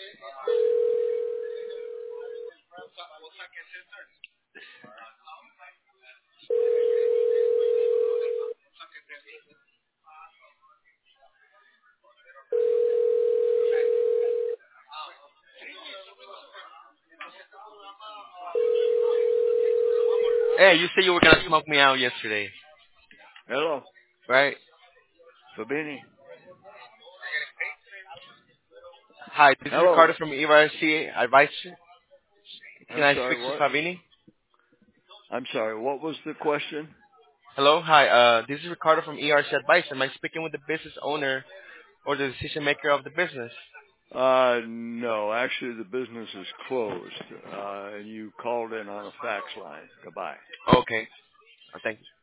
Hey, you said you were gonna smoke me out yesterday, Hello, right? Fabini. Hi, this is Hello. Ricardo from ERC Advice. Can I'm I speak sorry, to what? Favini? I'm sorry, what was the question? Hello, hi. This is Ricardo from ERC Advice. Am I speaking with the business owner or the decision maker of the business? No, actually the business is closed, and you called in on a fax line. Goodbye. Okay. Thank you.